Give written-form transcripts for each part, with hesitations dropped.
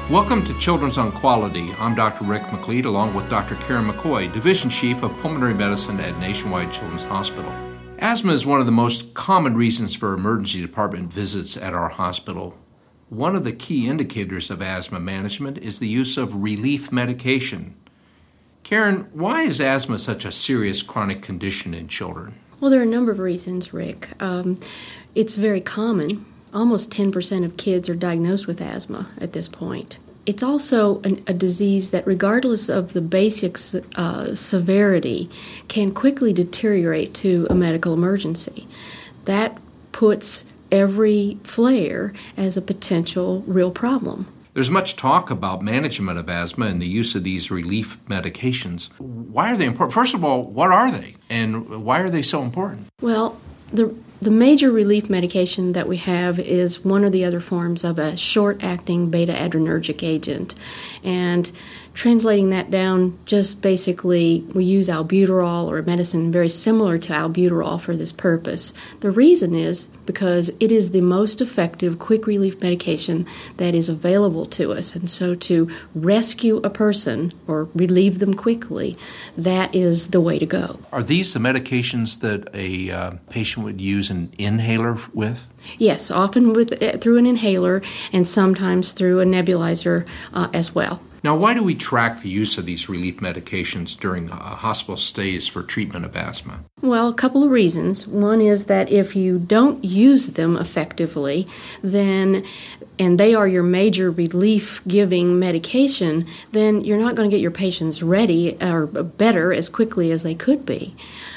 Welcome to Children's on Quality. I'm Dr. Rick McLeod, along with Dr. Karen McCoy, Division Chief of Pulmonary Medicine at Nationwide Children's Hospital. Asthma is one of the most common reasons for emergency department visits at our hospital. One of the key indicators of asthma management is the use of relief medication. Karen, why is asthma such a serious chronic condition in children? Well, there are a number of reasons, Rick. It's very common. Almost 10% of kids are diagnosed with asthma at this point. It's also a disease that, regardless of the basic severity, can quickly deteriorate to a medical emergency. That puts every flare as a potential real problem. There's much talk about management of asthma and the use of these relief medications. Why are they important? First of all, what are they, and why are they so important? Well, the major relief medication that we have is one or the other forms of a short-acting beta-adrenergic agent. And translating that down, just basically we use albuterol or a medicine very similar to albuterol for this purpose. The reason is because it is the most effective quick relief medication that is available to us. And so to rescue a person or relieve them quickly, that is the way to go. Are these the medications that a patient would use an inhaler with? Yes, often through an inhaler and sometimes through a nebulizer as well. Now, why do we track the use of these relief medications during hospital stays for treatment of asthma? Well, a couple of reasons. One is that if you don't use them effectively, and they are your major relief-giving medication, then you're not going to get your patients ready or better as quickly as they could be.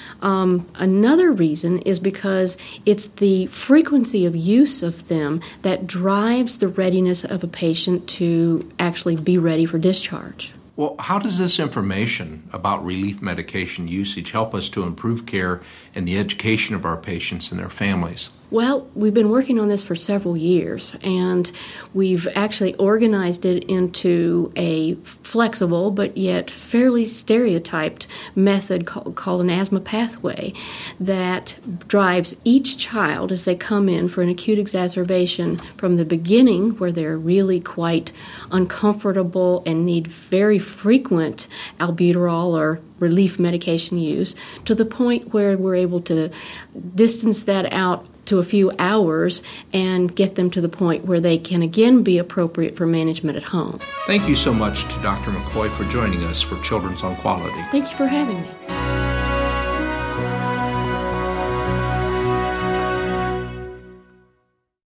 Another reason is because it's the frequency of use of them that drives the readiness of a patient to actually be ready for discharge. Well, how does this information about relief medication usage help us to improve care and the education of our patients and their families? Well, we've been working on this for several years, and we've actually organized it into a flexible but yet fairly stereotyped method called an asthma pathway that drives each child as they come in for an acute exacerbation from the beginning, where they're really quite uncomfortable and need very frequent albuterol or relief medication use, to the point where we're able to distance that out to a few hours and get them to the point where they can again be appropriate for management at home. Thank you so much to Dr. McCoy for joining us for Children's on Quality. Thank you for having me.